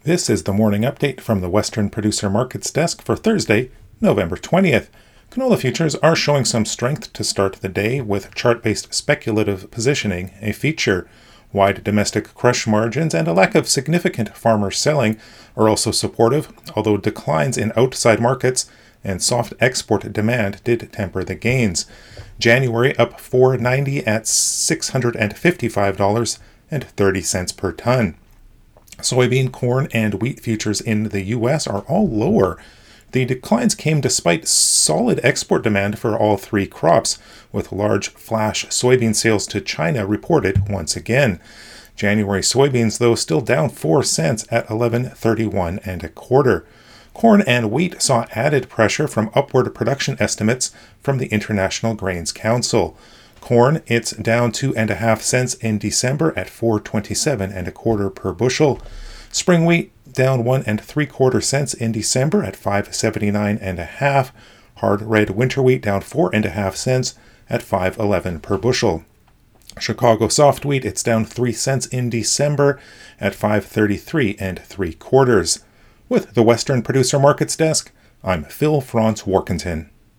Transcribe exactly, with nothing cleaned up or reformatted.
This is the morning update from the Western Producer Markets desk for Thursday, November twentieth. Canola futures are showing some strength to start the day, with chart-based speculative positioning a feature. Wide domestic crush margins and a lack of significant farmer selling are also supportive, although declines in outside markets and soft export demand did temper the gains. January up four dollars and ninety cents at six hundred fifty-five dollars and thirty cents per ton. Soybean, corn, and wheat futures in the U S are all lower. The declines came despite solid export demand for all three crops, with large flash soybean sales to China reported once again. January soybeans, though, still down four cents at eleven thirty-one and a quarter. Corn and wheat saw added pressure from upward production estimates from the International Grains Council. Corn, it's down two and a half cents in December at four twenty-seven and a quarter per bushel. Spring wheat down one and three quarter cents in December at five seventy-nine and a half. Hard red winter wheat down four and a half cents at five eleven per bushel. Chicago soft wheat, it's down three cents in December at five thirty-three and three quarters. With the Western Producer Markets desk, I'm Phil Franz Warkentin.